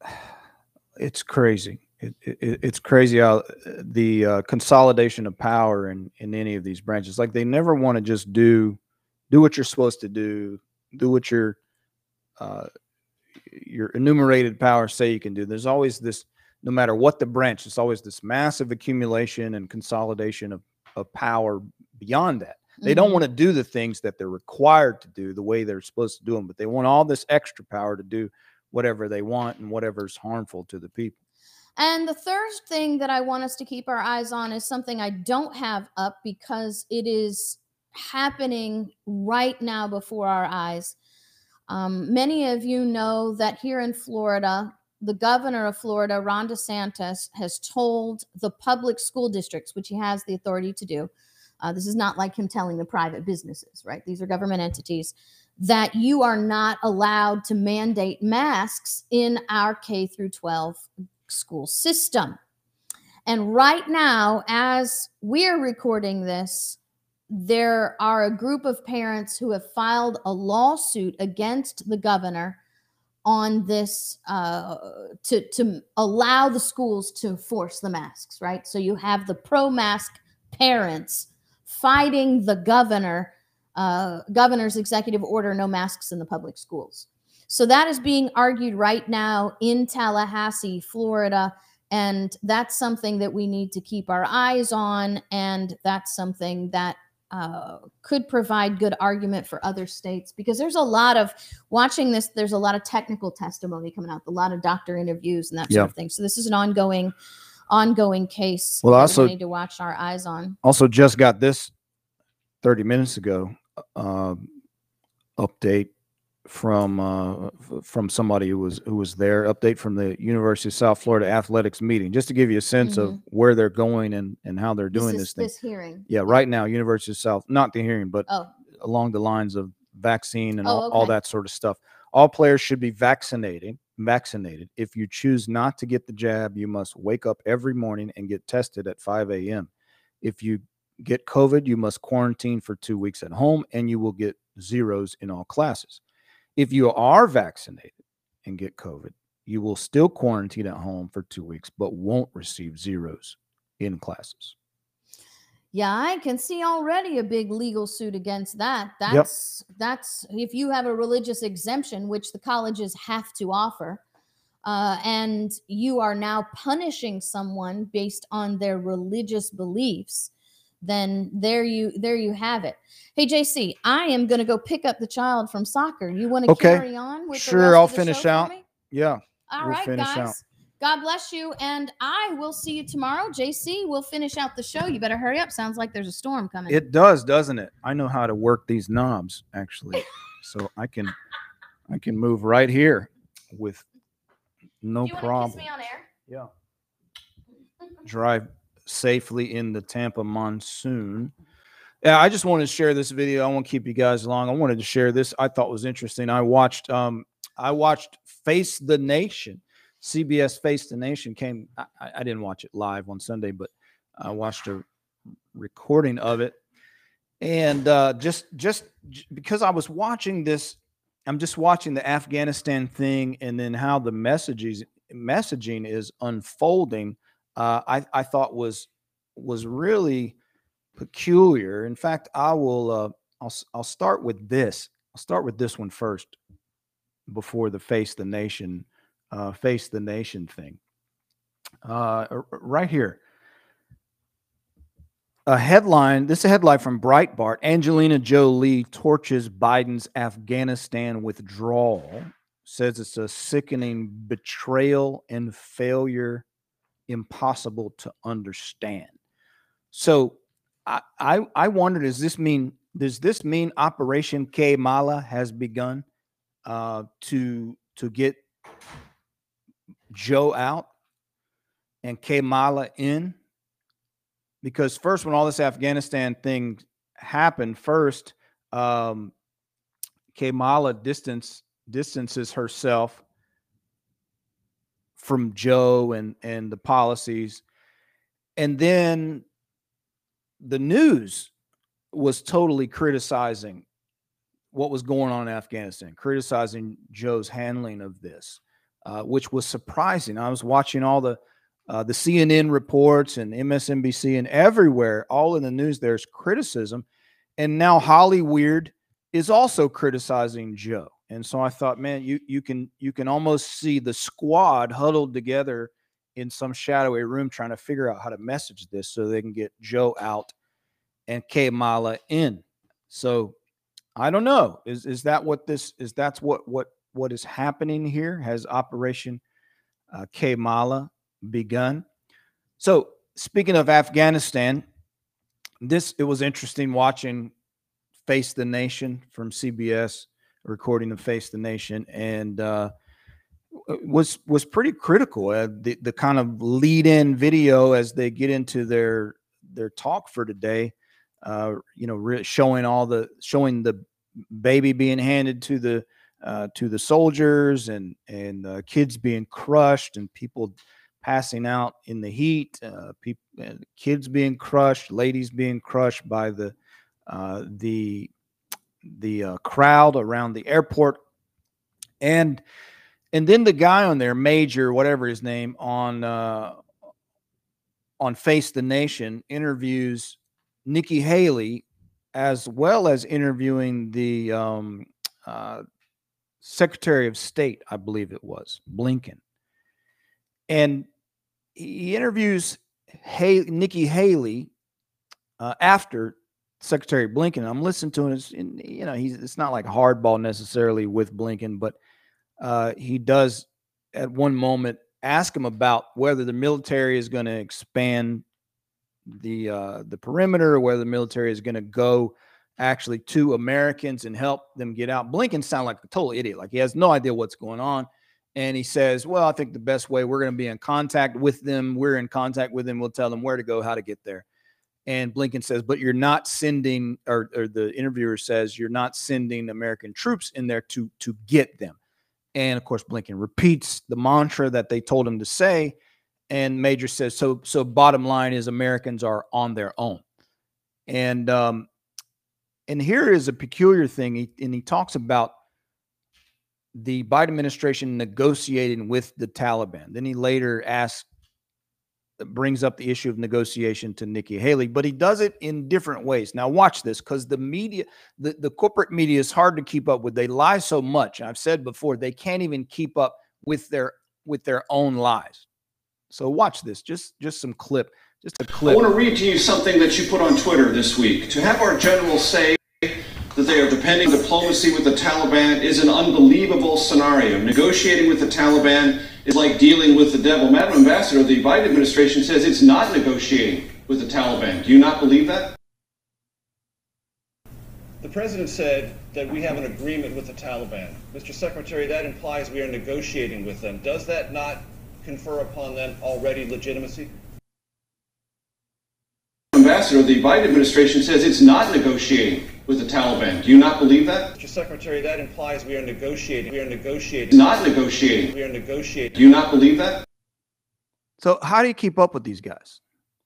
it's crazy. It, it, it's crazy how the uh, consolidation of power in, in any of these branches, like they never want to just do do what you're supposed to do, do what your uh, your enumerated powers say you can do. There's always this, no matter what the branch, it's always this massive accumulation and consolidation of, of power beyond that. They don't want to do the things that they're required to do the way they're supposed to do them, but they want all this extra power to do whatever they want and whatever's harmful to the people. And the third thing that I want us to keep our eyes on is something I don't have up because it is happening right now before our eyes. Um, many of you know that here in Florida, the governor of Florida, Ron DeSantis, has told the public school districts, which he has the authority to do. Uh, this is not like him telling the private businesses, right? These are government entities, that you are not allowed to mandate masks in our K through twelve school system. And right now, as we're recording this, there are a group of parents who have filed a lawsuit against the governor on this uh, to, to allow the schools to force the masks, right? So you have the pro-mask parents fighting the governor, uh, governor's executive order, no masks in the public schools. So that is being argued right now in Tallahassee, Florida. And that's something that we need to keep our eyes on. And that's something that uh, could provide good argument for other states, because there's a lot of watching this. There's a lot of technical testimony coming out, a lot of doctor interviews and that sort Yeah. of thing. So this is an ongoing, ongoing case. Well, that also- we need to watch our eyes on. Also, just got this thirty minutes ago uh, update from uh, f- from somebody who was who was there. Update from the University of South Florida athletics meeting, just to give you a sense of Mhm. where they're going and and how they're doing this, this is, thing. this hearing. Yeah, right now, University of South, not the hearing, but Oh, along the lines of vaccine and Oh, all, all okay. that sort of stuff. All players should be vaccinated. Vaccinated. If you choose not to get the jab, you must wake up every morning and get tested at five a m If you get COVID, you must quarantine for two weeks at home, and you will get zeros in all classes. If you are vaccinated and get COVID, you will still quarantine at home for two weeks, but won't receive zeros in classes. yeah, I can see already a big legal suit against that. That's that's if you have a religious exemption, which the colleges have to offer, uh, and you are now punishing someone based on their religious beliefs, then there you there you have it. Hey, J C, I am going to go pick up the child from soccer. You want to Okay. carry on with the Sure, rest I'll of the finish show for out. me? Yeah. All We'll right, finish guys. out. God bless you, and I will see you tomorrow. J C, we'll finish out the show. You better hurry up. Sounds like there's a storm coming. It does, doesn't it? I know how to work these knobs, actually. So I can I can move right here with no Do you want to problem. kiss me on air? Yeah. Drive safely in the Tampa monsoon. Yeah, I just wanted to share this video. I won't keep you guys long. I wanted to share this. I thought was interesting. I watched um I watched Face the Nation. C B S Face the Nation came. I, I didn't watch it live on Sunday, but I watched a recording of it. And uh, just just j- because I was watching this, I'm just watching the Afghanistan thing, and then how the messages messaging is unfolding. Uh, I I thought was was really peculiar. In fact, I will. Uh, I'll s- I'll start with this. I'll start with this one first, before the Face the Nation, uh, Face the Nation thing. Uh, r- right here. A headline, this is a headline from Breitbart. Angelina Jolie torches Biden's Afghanistan withdrawal, says it's a sickening betrayal and failure, impossible to understand. So I, I, I wondered, does this mean, does this mean Operation K Mala has begun uh, to, to get Joe out and K Mala in? Because first, when all this Afghanistan thing happened, first, um, Kamala distance distances herself from Joe and and the policies, and then the news was totally criticizing what was going on in Afghanistan, criticizing Joe's handling of this, uh, which was surprising. I was watching all the Uh, the C N N reports and M S N B C and everywhere, all in the news, there's criticism. And now Hollyweird is also criticizing Joe. And so I thought, man, you you can you can almost see the squad huddled together in some shadowy room trying to figure out how to message this so they can get Joe out and K Mala in. So I don't know. Is is that what this is? That's what what what is happening here? Has Operation uh, K Mala begun? So speaking of Afghanistan, this it was interesting watching Face the Nation from C B S, recording of Face the Nation, and uh, was was pretty critical. Uh, the the kind of lead in video as they get into their their talk for today, uh, you know, re- showing all the showing the baby being handed to the uh, to the soldiers, and and uh, kids being crushed, and people passing out in the heat, uh, people, uh, kids being crushed, ladies being crushed by the uh, the the uh, crowd around the airport, and and then the guy on there, Major, whatever his name, on uh, on Face the Nation, interviews Nikki Haley, as well as interviewing the um, uh, Secretary of State, I believe it was, Blinken. And he interviews Hay- Nikki Haley uh, after Secretary Blinken. I'm listening to him. It's, you know, he's it's not like hardball necessarily with Blinken, but uh, he does at one moment ask him about whether the military is going to expand the uh, the perimeter, or whether the military is going to go actually to Americans and help them get out. Blinken sounds like a total idiot, like he has no idea what's going on. And he says, well, I think the best way, we're going to be in contact with them. We're in contact with them. We'll tell them where to go, how to get there. And Blinken says, but you're not sending, or, or the interviewer says, you're not sending American troops in there to, to get them. And of course, Blinken repeats the mantra that they told him to say. And Major says, so, so bottom line is Americans are on their own. And, um, and here is a peculiar thing. He, and he talks about the Biden administration negotiating with the Taliban. Then he later asks, brings up the issue of negotiation to Nikki Haley, but he does it in different ways. Now watch this, because the media, the, the corporate media is hard to keep up with. They lie so much. I've said before, they can't even keep up with their with their own lies. So watch this, just just some clip, just a clip. I want to read to you something that you put on Twitter this week. To have our generals say that they are depending on diplomacy with the Taliban is an unbelievable scenario. Negotiating with the Taliban is like dealing with the devil. Madam Ambassador, the Biden administration says it's not negotiating with the Taliban. Do you not believe that? The president said that we have an agreement with the Taliban. Mister Secretary, that implies we are negotiating with them. Does that not confer upon them already legitimacy? Ambassador, the Biden administration says it's not negotiating with the Taliban. Do you not believe that? Mister Secretary, that implies we are negotiating. We are negotiating. Not negotiating. We are negotiating. Do you not believe that? So how do you keep up with these guys?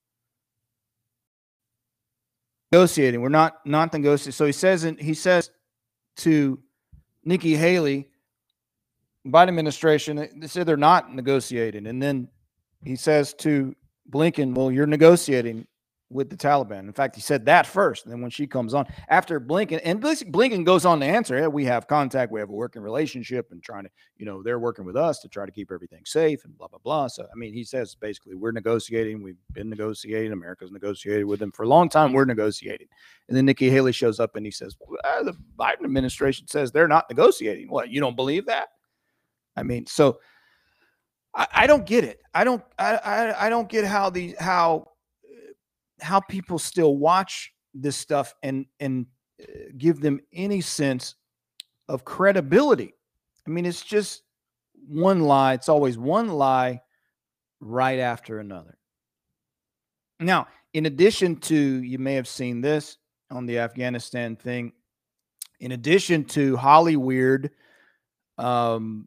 Negotiating. We're not not negotiating. So he says in, he says to Nikki Haley, Biden administration, they said they're not negotiating. And then he says to Blinken, well, you're negotiating with the Taliban. In fact, he said that first. And then when she comes on, after Blinken, and Blinken goes on to answer, yeah, we have contact, we have a working relationship, and trying to, you know, they're working with us to try to keep everything safe and blah, blah, blah. So, I mean, he says basically, we're negotiating. We've been negotiating. America's negotiated with them for a long time. We're negotiating. And then Nikki Haley shows up and he says, well, the Biden administration says they're not negotiating. What, you don't believe that? I mean, so I, I don't get it. I don't, I, I, I don't get how the, how, how people still watch this stuff and and give them any sense of credibility. I mean, it's just one lie. It's always one lie right after another. Now, in addition to, you may have seen this on the Afghanistan thing, in addition to Hollyweird, um,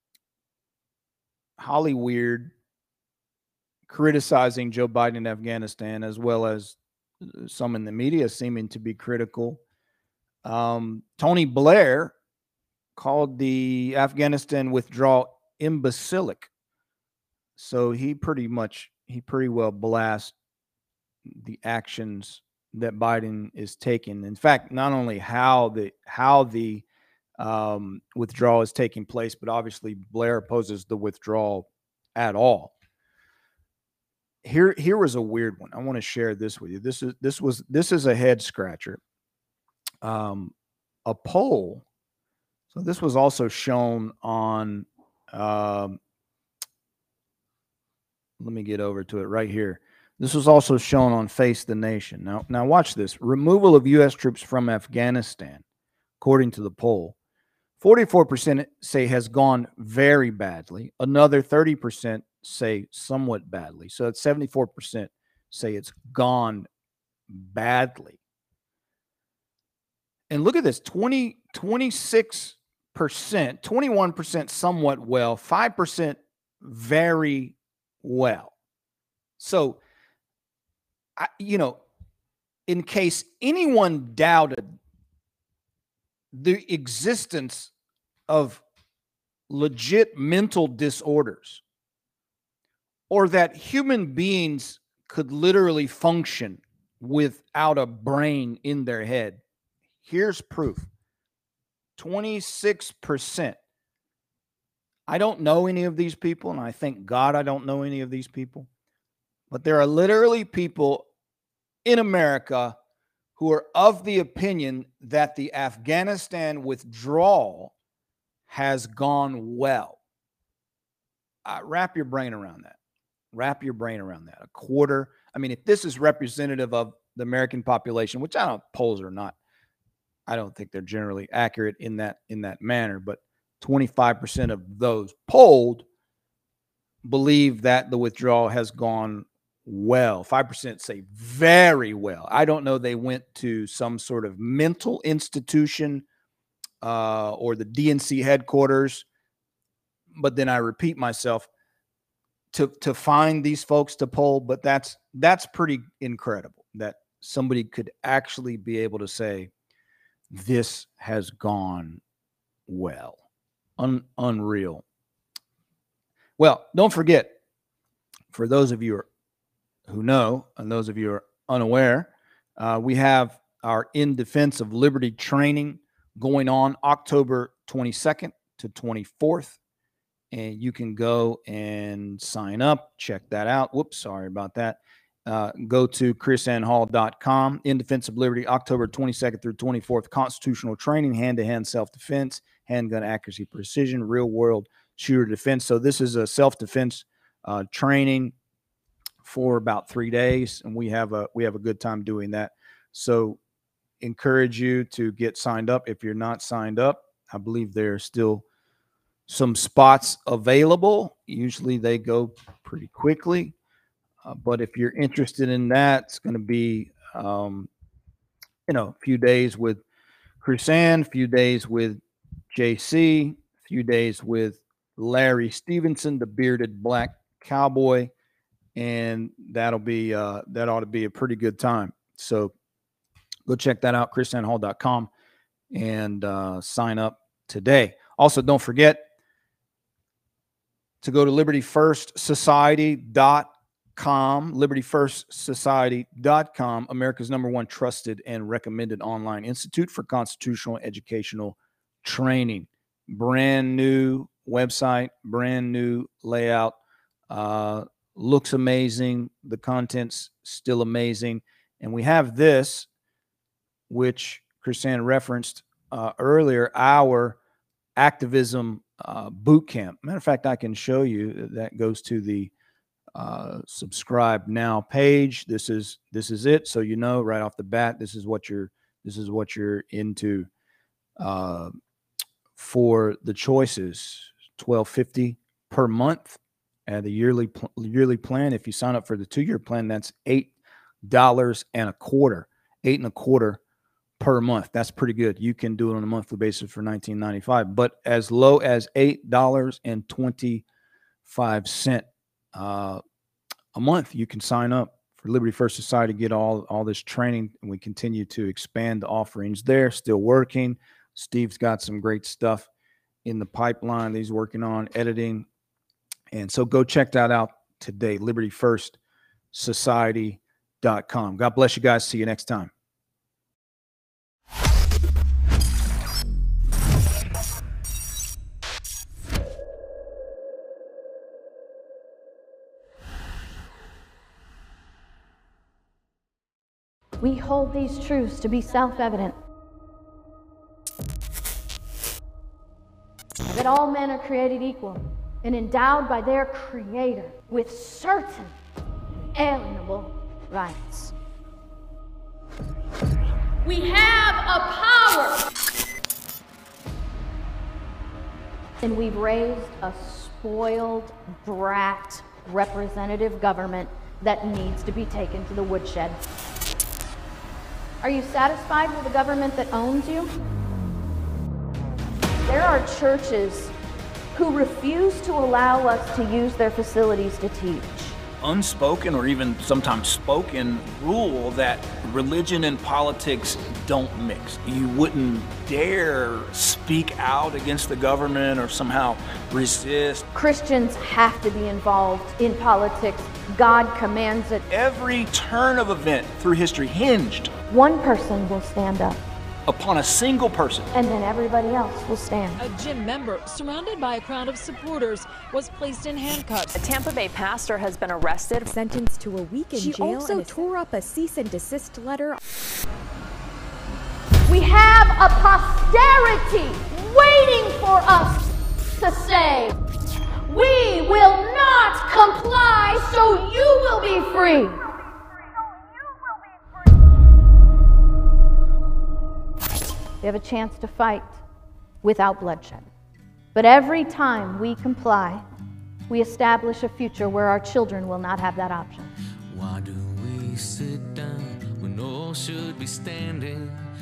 Hollyweird criticizing Joe Biden in Afghanistan, as well as some in the media seeming to be critical. Um, Tony Blair called the Afghanistan withdrawal imbecilic. So he pretty much, he pretty well blasts the actions that Biden is taking. In fact, not only how the, how the um, withdrawal is taking place, but obviously Blair opposes the withdrawal at all. Here, here was a weird one. I want to share this with you. This is this was this is a head scratcher. Um, a poll. So this was also shown on. Um, let me get over to it right here. This was also shown on Face the Nation. Now, now watch this. Removal of U S troops from Afghanistan, according to the poll. forty-four percent say has gone very badly. Another thirty percent say somewhat badly. So it's seventy-four percent say it's gone badly. And look at this, twenty, twenty-six percent, twenty-one percent somewhat well, five percent very well. So, I, you know, in case anyone doubted the existence of legit mental disorders, or that human beings could literally function without a brain in their head, here's proof. twenty-six percent. I don't know any of these people, and I thank God I don't know any of these people. But there are literally people in America who are of the opinion that the Afghanistan withdrawal has gone well. Uh, wrap your brain around that. Wrap your brain around that. A quarter. I mean, if this is representative of the American population, which I don't, polls are not, I don't think they're generally accurate in that in that manner, but twenty-five percent of those polled believe that the withdrawal has gone well. five percent say very well. I don't know. They went to some sort of mental institution uh, or the D N C headquarters. But then I repeat myself to, to find these folks to poll. But that's, that's pretty incredible that somebody could actually be able to say, this has gone well. Un, unreal. Well, don't forget, for those of you who know and those of you who are unaware, uh, we have our In Defense of Liberty training going on October twenty-second to twenty-fourth. And you can go and sign up. Check that out. Whoops, sorry about that. Uh, go to chris n hall dot com. In Defense of Liberty, October twenty-second through twenty-fourth. Constitutional training, hand-to-hand self-defense, handgun accuracy, precision, real-world shooter defense. So this is a self-defense uh, training for about three days, and we have a we have a good time doing that. So encourage you to get signed up. If you're not signed up, I believe there are still some spots available. Usually they go pretty quickly. Uh, but if you're interested in that, it's going to be, um, you know, a few days with Chrisann, a few days with J C, a few days with Larry Stevenson, the bearded black cowboy, and that'll be uh, that ought to be a pretty good time. So go check that out, chris n hall dot com, and uh, sign up today. Also, don't forget to go to liberty first society dot com, liberty first society dot com, America's number one trusted and recommended online institute for constitutional educational training. Brand new website, brand new layout, uh, looks amazing. The content's still amazing. And we have this, which Chrisann referenced uh, earlier, our activism uh, boot camp. Matter of fact, I can show you that goes to the uh, subscribe now page. This is this is it. So you know right off the bat, this is what you're this is what you're into uh, for the choices. twelve fifty per month. And the yearly pl- yearly plan, if you sign up for the two-year plan, that's eight dollars and a quarter, eight and a quarter per month. That's pretty good. You can do it on a monthly basis for nineteen ninety-five, but as low as eight dollars and twenty-five cents uh, a month, you can sign up for Liberty First Society, get all, all this training, and we continue to expand the offerings there. Still working. Steve's got some great stuff in the pipeline that he's working on, editing. And so go check that out today, liberty first society dot com. God bless you guys. See you next time. We hold these truths to be self-evident, that all men are created equal and endowed by their Creator with certain alienable rights. We have a power And we've raised a spoiled brat representative government that needs to be taken to the woodshed. Are you satisfied with a government that owns you? There are churches who refuse to allow us to use their facilities to teach. Unspoken or even sometimes spoken rule that religion and politics don't mix. You wouldn't dare speak out against the government or somehow resist. Christians have to be involved in politics. God commands it. Every turn of event through history hinged One person will stand up, upon a single person. and then everybody else will stand. A gym member, surrounded by a crowd of supporters, was placed in handcuffs. A Tampa Bay pastor has been arrested. Sentenced to a week in She jail. also and tore up a cease and desist letter. We have a posterity waiting for us to say, we will not comply, so you will be free. We have a chance to fight without bloodshed. But every time we comply, we establish a future where our children will not have that option. Why do we sit down when all should be standing?